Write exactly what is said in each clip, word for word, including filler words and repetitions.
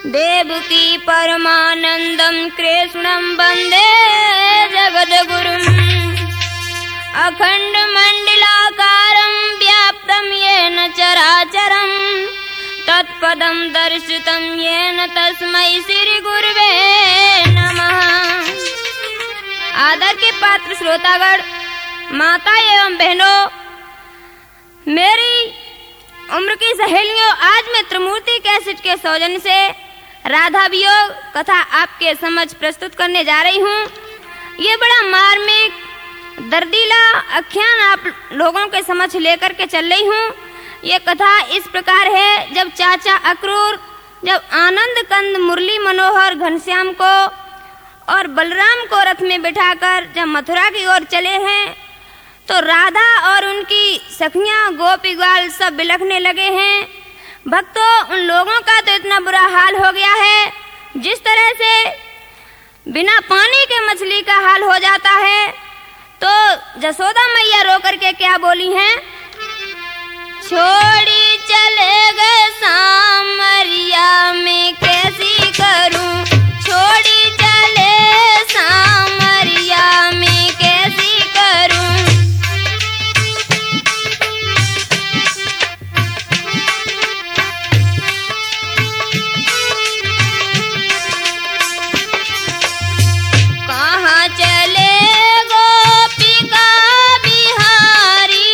देवकी परमानंदं कृष्णं वंदे जगद्गुरुम् अखंड मंडलाकारं व्याप्तं येन चराचरं तत्पदं दर्शितं येन तस्मै श्री गुरुवे नमः। आदर के पात्र श्रोतागण, माता एवं बहनों, मेरी उम्र की सहेलियों, आज मैं त्रिमूर्ति कैसेट के सौजन्य से राधा वियोग कथा आपके समक्ष प्रस्तुत करने जा रही हूँ। ये बड़ा मार्मिक दर्दीला आख्यान आप लोगों के समक्ष लेकर के चल रही हूँ। ये कथा इस प्रकार है, जब चाचा अक्रूर जब आनंद कंद मुरली मनोहर घनश्याम को और बलराम को रथ में बिठाकर जब मथुरा की ओर चले हैं, तो राधा और उनकी सखियां गोपी ग्वाल सब बिलखने लगे हैं। भक्तों, उन लोगों का तो इतना बुरा हाल हो गया है, जिस तरह से बिना पानी के मछली का हाल हो जाता है। तो जसोदा मैया रो करके क्या बोली हैं? छोड़ी चले गए सामरिया में कैसी करूं, छोड़ी चले सामरिया में कैसी करूं। कहाँ चले गोपिका बिहारी,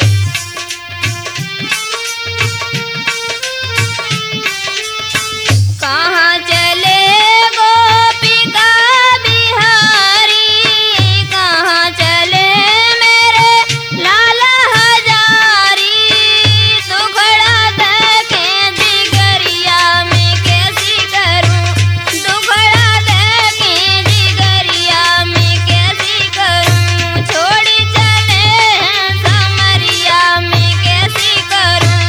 कहाँ चले गोपिका बिहारी, कहाँ चले मेरे लाला हजारी। दुखड़ा देखे जिगरिया में कैसी करूं, दुखड़ा देखे जिगरिया में कैसी करूं। छोड़ी चले हैं समरिया में कैसी करूं।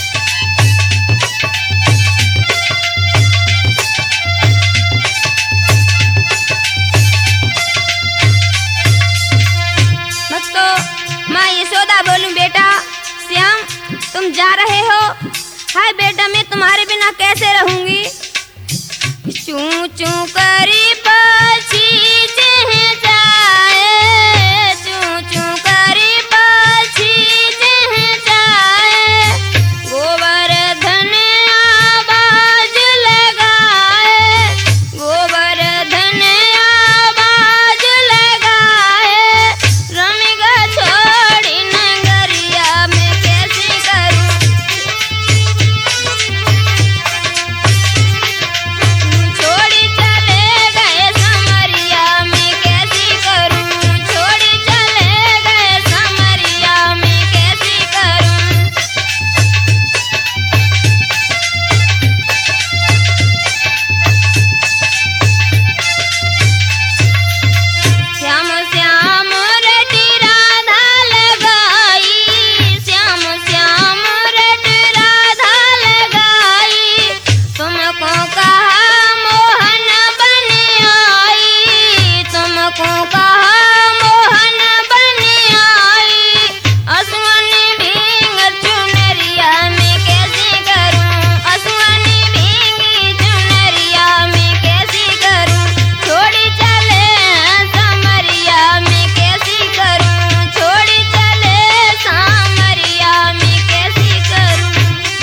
भक्तों, माँ यशोदा बोलूं, बेटा श्याम तुम जा रहे हो, हाय बेटा मैं तुम्हारे बिना कैसे रहूंगी। चूं चूं करी पक्षी चहचहाए, चूं चूं करी पक्षी चहचहाए। गोवर्धन आवाज लगाए, गोवर्धन आवाज लगाए। रमिगा छोड़ी नगरिया में कैसी करूं, छोड़ी चले गए समरिया में कैसी करूं, छोड़ी चले गए समरिया में कैसी करूं। श्याम श्याम रेड्डी राधा लगाई, श्याम श्याम रेड्डी राधा लगाई। तुमको कहा मोहन बन आई, तुमको कहा मोहन बन आई। असुअनी भींग चुनरिया में कैसी करूं, असुअनी भींगी चुनरिया में कैसी करूं। छोड़ी चले समरिया में कैसी करूं, छोड़ी चले सामरिया में कैसी करूं।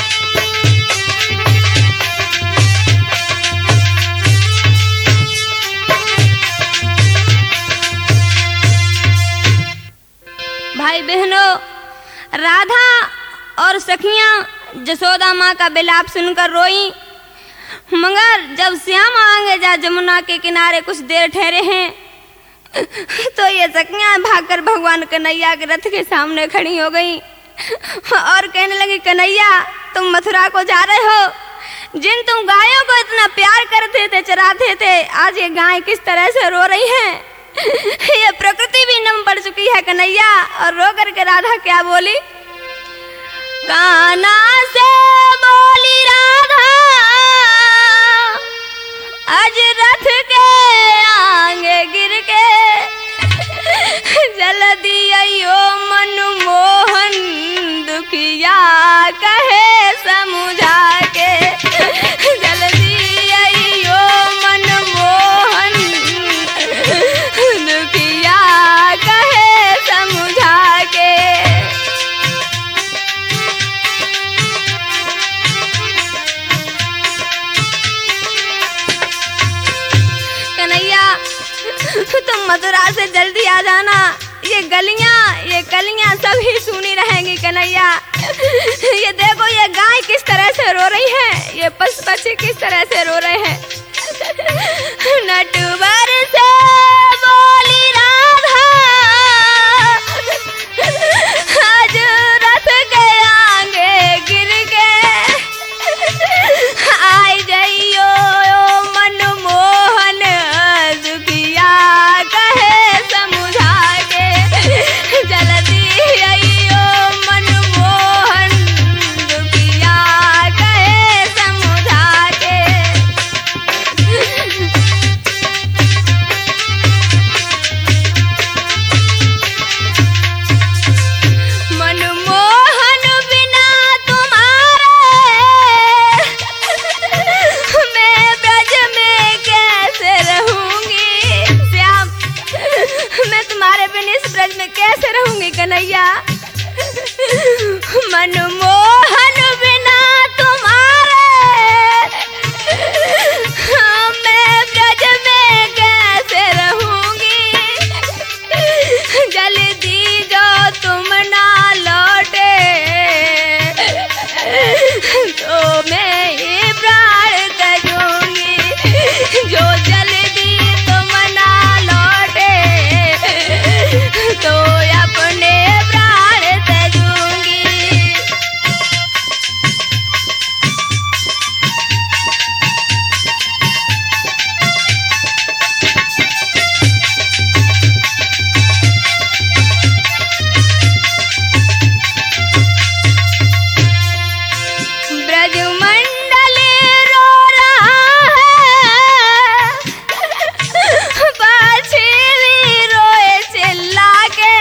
भाई बहनों, राधा और सखियां जसोदा माँ का विलाप सुनकर रोई, मगर जब श्याम आगे जा जमुना के किनारे कुछ देर ठहरे हैं, तो ये सखियां भागकर भगवान कन्हैया के रथ के सामने खड़ी हो गई और कहने लगी, कन्हैया तुम मथुरा को जा रहे हो, जिन तुम गायों को इतना प्यार करते थे, चराते थे, आज ये गाय किस तरह से रो रही हैं। ये प्रकृति भी नम पड़ चुकी है कन्हैया। और रो करके राधा क्या बोली? काना से बोली राधा, आज रथ के आगे गिर के जल दियो मनमोहन दुखिया कहे समझा के। जल्दी तुम मथुरा से जल्दी आ जाना। ये गलियां ये कलियां सब ही सुनी रहेंगी कन्हैया। ये देखो ये गाय किस तरह से रो रही है, ये पशु पक्षी किस तरह से रो रहे हैं। नटवर से बोली राधा आज रथ के आगे गिर के आई जाइयो मनमोहन दुखिया कहे समुझा के जल्दी आइयो मनमोहन दुखिया कहे समुझा के। मनमोहन बिना तुम्हारे मैं ब्रज में कैसे रहूंगी श्याम, मैं तुम्हारे बिना इस ब्रज में कैसे रहूंगी कन्हैया। मनमोहन बिना तुम्हारे मैं ब्रज में कैसे रहूंगी। जल्दी जो तुम ना लौटे तो मैं ये प्राण त्यागूंगी। जो जल्दी तुम ना लौटे तो अपने प्राण त्यागूंगी। ब्रजमंडल रो रहा है, पाछे भी रोए चिल्ला के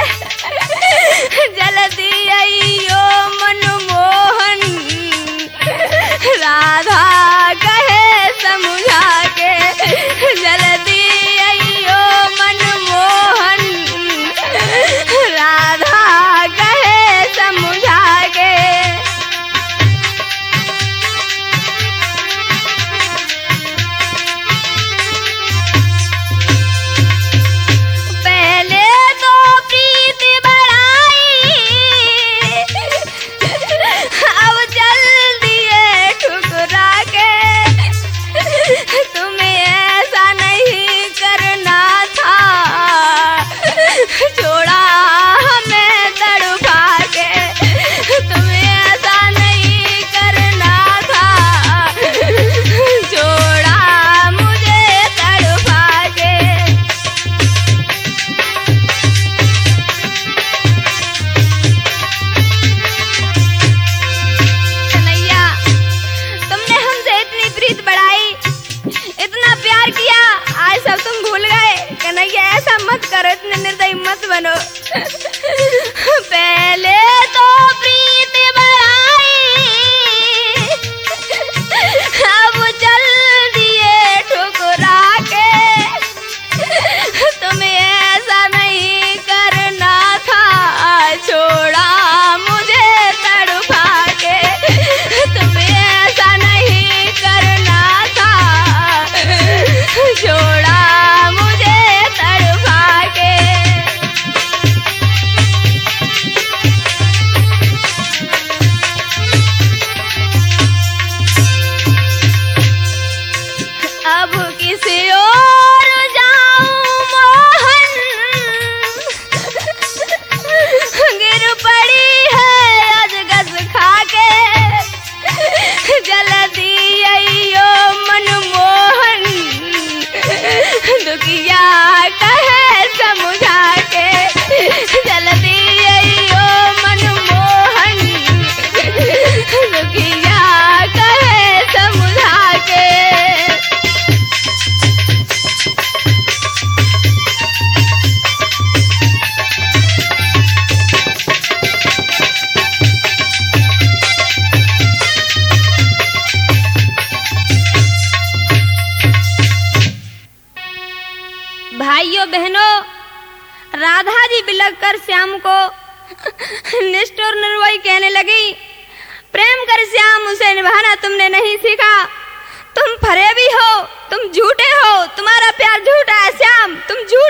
जल्दी आइयो मनमोहन राधा कहे समुझा के। जल्दी आइयो मनमोहन राधा कहे समुझा के। पहले तो प्रीति बढ़ाई अब जल्दी ये ठुकरा के। तुम्हें ऐसा नहीं करना था, छोड़ा हमें तड़पा के। तुम्हें ऐसा नहीं करना था, छोड़ा मुझे तड़पा के। कन्हैया तुमने हमसे इतनी प्रीत बढ़ाई, इतना प्यार किया, आज सब तुम भूल गए। कन्हैया ऐसा मत करो, इतने निर्दयी मत बनो। पहले तो प्रीत बढ़ाई अब जल्दी ये ठुकरा के। तुम्हें ऐसा नहीं करना था, छोड़ा मुझे तड़पा के। तुम्हें ऐसा नहीं करना था, छोड़ा मुझे तड़पा के। अब किसी और जाऊं मोहन, गिर पड़ी है अजगस खा के। जल्दी आइयो मनमोहन दुखिया कहे समुझा के। जल्दी आइयो मनमोहन दुखिया कहे समुझा के। भाइयों बहनों, राधा जी बिलख कर श्याम को निष्ठुर निर्वयी कहने लगी, प्रेम कर श्याम उसे निभाना तुमने नहीं सीखा। तुम फरेबी हो, तुम झूठे हो, तुम्हारा प्यार झूठा है श्याम, तुम झूठ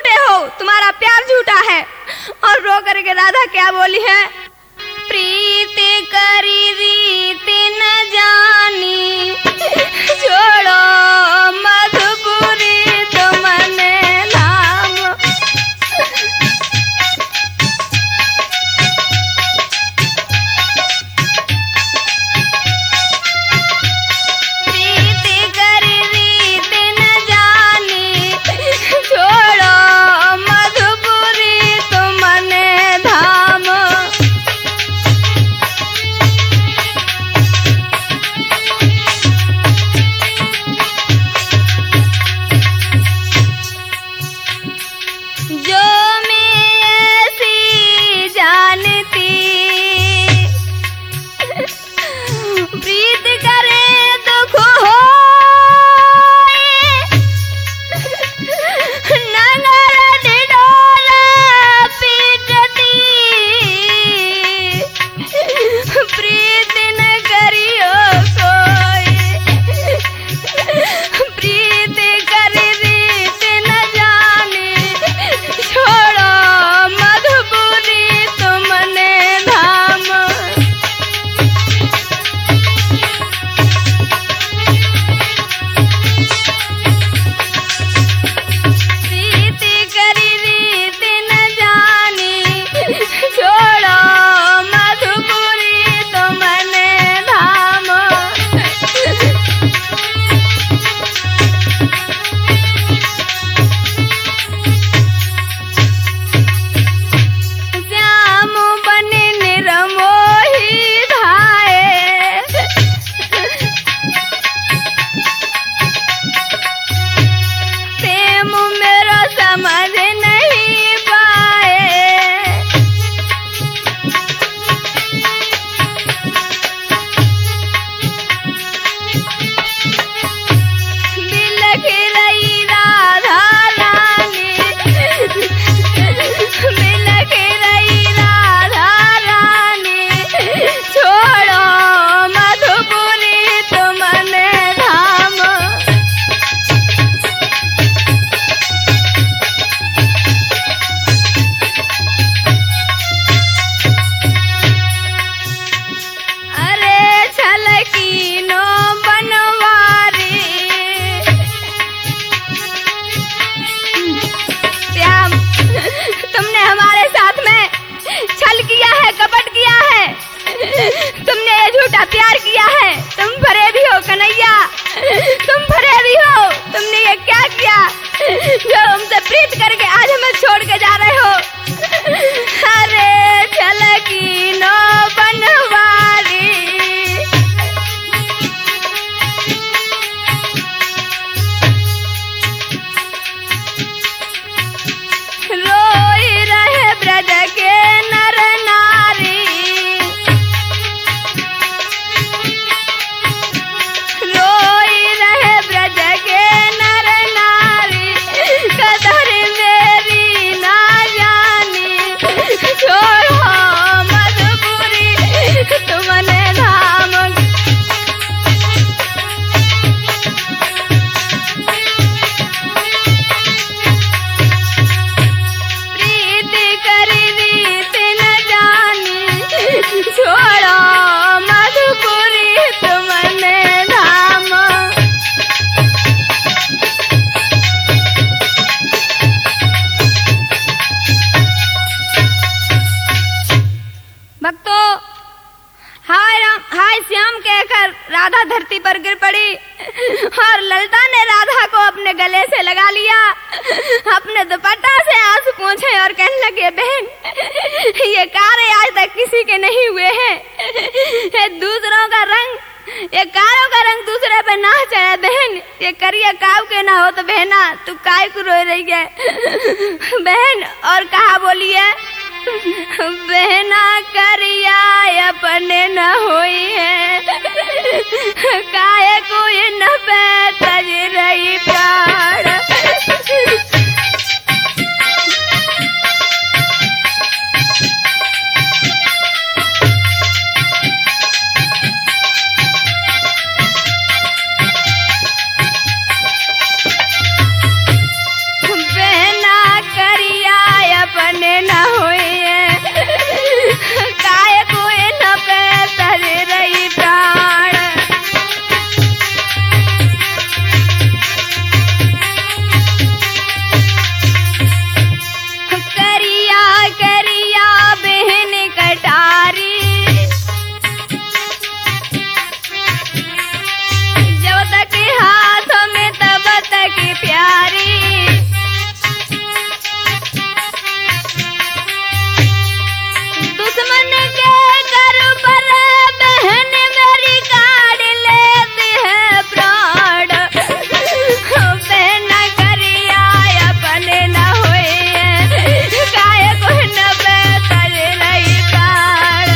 धरती पर गिर पड़ी और ललिता ने राधा को अपने गले से लगा लिया, अपने दुपट्टा से आंसू पोंछे और कहने लगे, बहन ये कार्य आज तक किसी के नहीं हुए हैं। ये दूसरों का रंग, ये कारों का रंग दूसरे पे ना चढ़े बहन, ये करिया काव के ना हो तो बहना तू काय को रो रही है बहन। और कहा बोली है, बहना करिया अपने न होई है, काहे कोई न पे तज रही प्राण। बहना करिया अपने न होई है, काहे कोई न पे तज रही प्राण। करिया करिया बहन कटारी, जब तक हाथों में तब तक प्यारी। दुश्मन के कर पर बहन मेरी काट लेती है प्राण। बहन करिया अपने न होए हैं, काहे कोई न बेतल नहीं प्राण।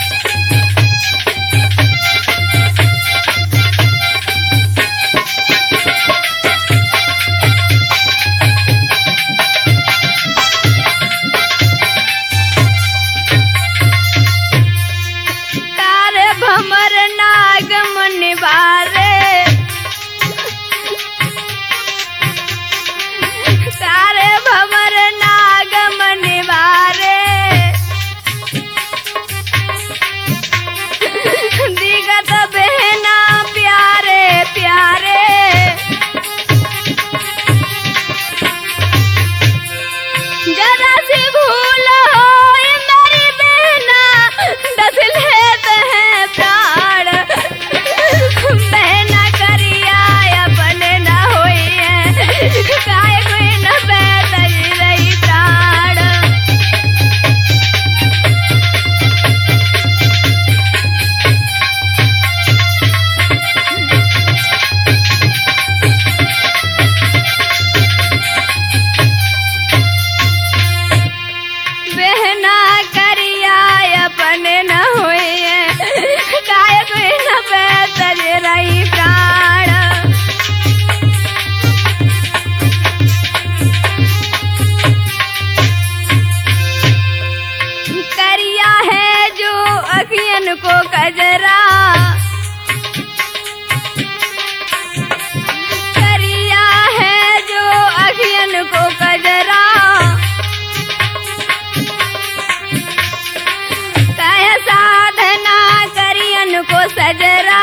तारे भमर नाग मुनि बारे, तारे भमर नाग मुनि बारे, दिगत बहना प्यारे प्यारे। जरा सी भूल हो मेरी बहना दस लेते हैं प्राण। बहना करिया अपने न होई है, काहे कोई न बेतल रही प्राण। बहना करिया अपने न होई है, काहे कोई न बेतल रही प्राण। करिया है जो अखियन को कजरा, करिया है जो अखियन को कजरा। कह साधना करियन को सजरा,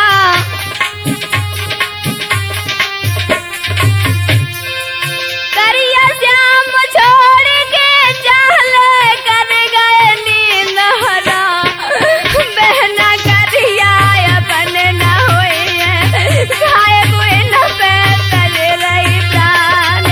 करिया श्याम छोड़ के चाल कर गए नींद हरा। बहना करिया अपने न होए हैं, काहे कोई न बेतल रही प्राण।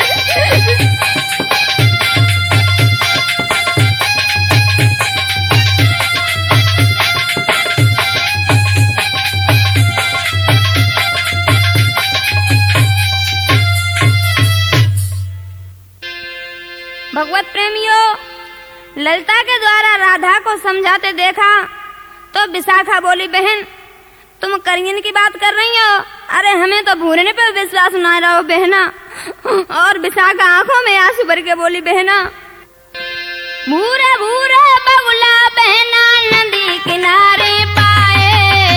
भगवत प्रेमियों, ललिता के द्वारा राधा को समझाते देखा तो विशाखा बोली, बहन तुम करियन की बात कर रही हो, अरे हमें तो भूरने पे विश्वास ना रहो बहना। और विशाखा आंखों में आंसू भर के बोली, बहना भूरे भूरे बगुला बहना नदी किनारे पाए,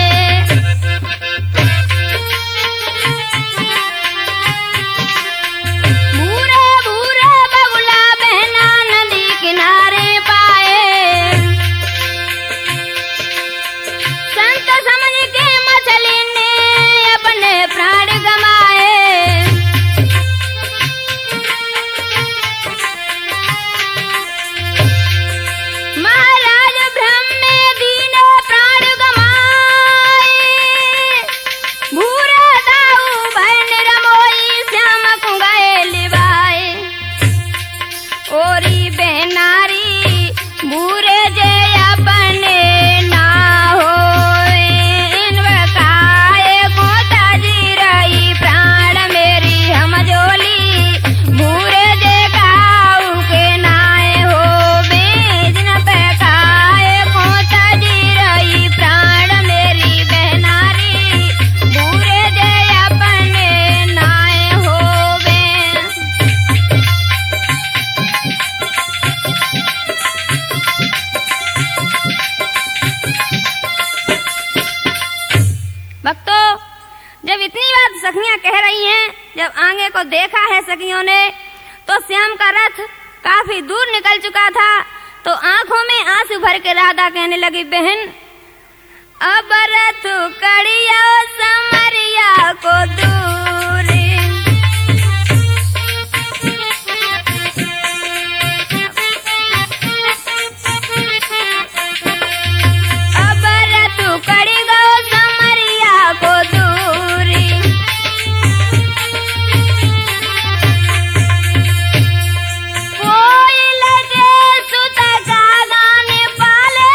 भूरे भूरे बगुला बहना नदी किनारे पाए। संत समझ के मछली ने अपने प्राण गमाए। महाराज ब्रह्म में दीन प्राण सखियां कह रही हैं, जब आगे को देखा है सखियों ने तो श्याम का रथ काफी दूर निकल चुका था। तो आंखों में आंसू भर के राधा कहने लगी, बहन अब रथ कड़िया समरिया को दूरी। अब रथ कड़ी गो समरिया को दूरी। कोई लगे सुत का गाने पाले,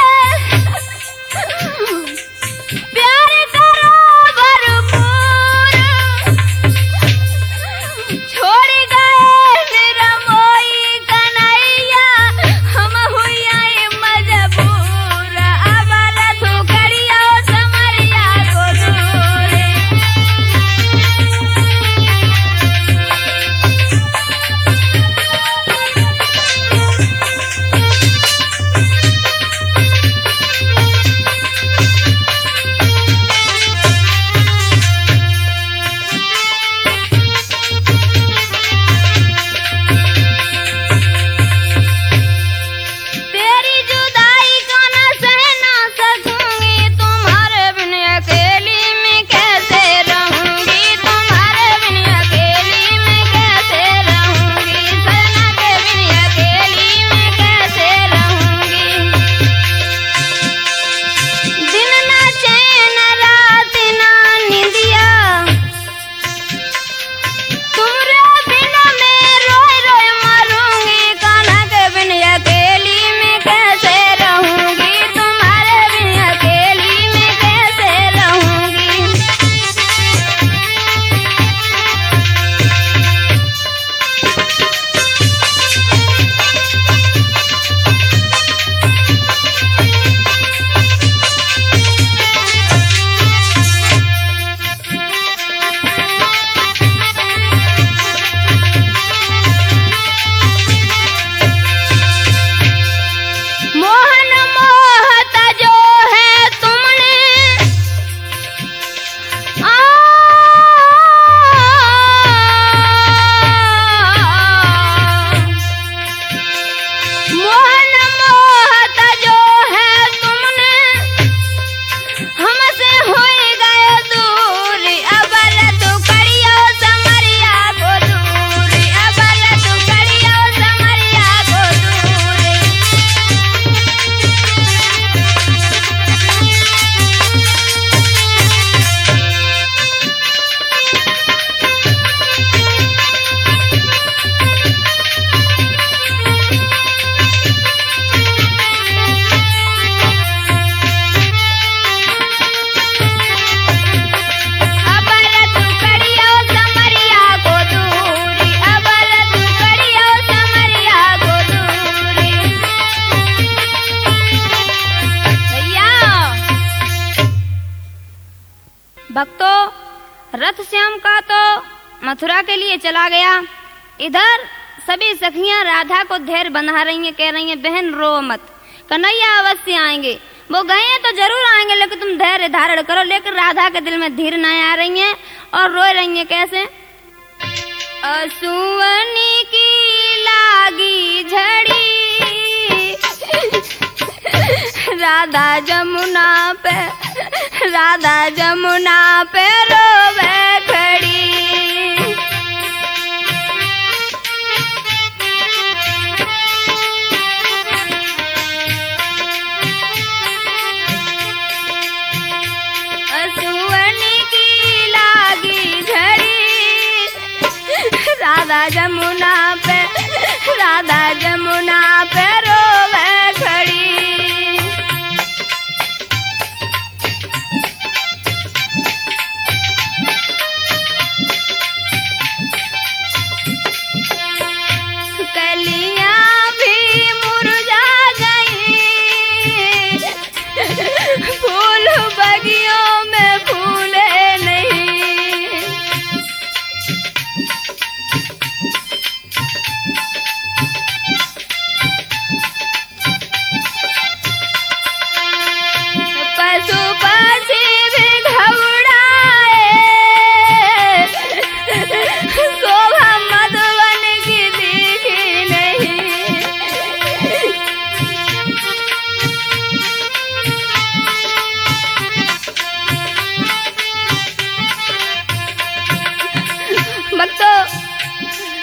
प्यार करो भरपूर। छोड़ गए निरमोई कन्हैया, हम हुआ मजबूर। अब रथ कड़िया समरिया को दूरी। तेरी जुदाई को न सह ना सकूंगी, तुम्हारे बिन अकेली में कैसे रहूंगी। तुम्हारे बिन अकेली में कैसे रहूंगी। सजना के बिन अकेली में कैसे रहूंगी। दिन ना चैन रात ना निंदिया, तुमरे बिन मैं रोए रोए मरूंगी। कान्हा के बिन अकेली में कैसे रहूंगी। तुम्हारे बिन अकेली में कैसे रहूंगी। मोहन मोहत जो है तुमने, आ मोहन मोहत जो है तुमने, हमसे हो गए दूरी। अब रथ कड़िया समरिया को दूरी। अब रथ कड़िया समरिया को दूरी। अब रथ कड़िया समरिया को दूरी। अब रथ कड़िया समरिया को दूरी। भैया भक्तों, रथ श्याम का तो मथुरा के लिए चला गया। इधर सभी सखियां राधा को धैर्य बंधा रही हैं, कह रही हैं, बहन रो मत, कन्हैया अवश्य आएंगे। वो गए हैं तो जरूर आएंगे, लेकिन तुम धैर्य धारण करो। लेकिन राधा के दिल में धीर न आ रही हैं और रो रही हैं। कैसे? असुवनी की लागी झड़ी, राधा जमुना पे, राधा जमुना पे रोवे खड़ी। असुवनी की लागी झड़ी, राधा जमुना पे, राधा जमुना पे रोवे खड़ी। कलियां भी मुरझा गई, फूल बगियों में फूले नहीं।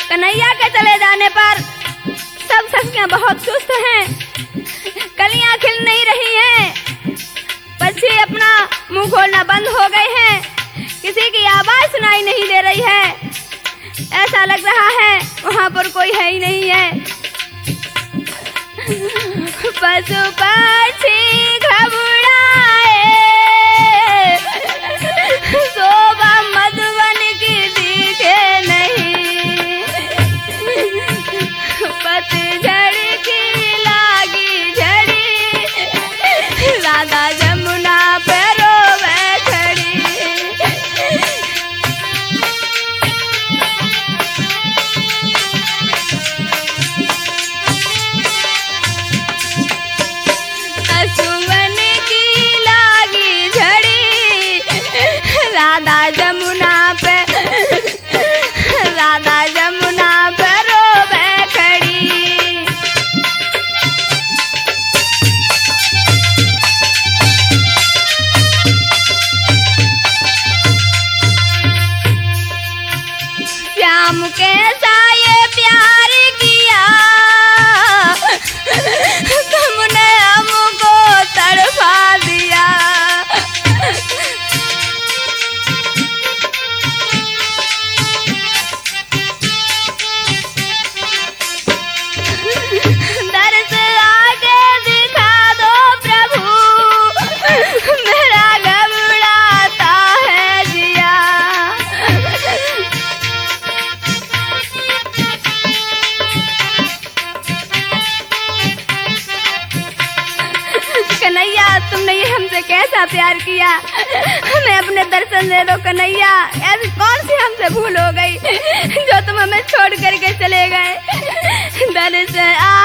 कन्हैया के चले जाने पर सब सखियां बहुत सुस्त हैं, कलियां खिल नहीं रही हैं, पक्षी अपना मुंह खोलना बंद हो गए हैं, किसी की आवाज सुनाई नहीं दे रही है। ऐसा लग रहा है वहां पर कोई है ही नहीं है। पशु पक्षी घबराए, शोभा मधुवन की दिखे नहीं, पतझड़ की लागी झड़ी, राधा जमुना पे रोवे खड़ी। सुवन की लागी झड़ी, राधा जमुना पे, राधा जमुना पे रोवे खड़ी। श्याम के साये प्यार किया, तुमने हमको तड़पा दिया। दर्द आगे दिखा दो प्रभु, मेरा घबराता है जिया। कन्हैया, तुमने ये हमसे कैसा प्यार किया, हमें अपने दर्शन दे दो कन्हैया। ऐसी कौन सी हमसे भूल हो गई जो तुम हमें छोड़ करके चले गए। दर्शन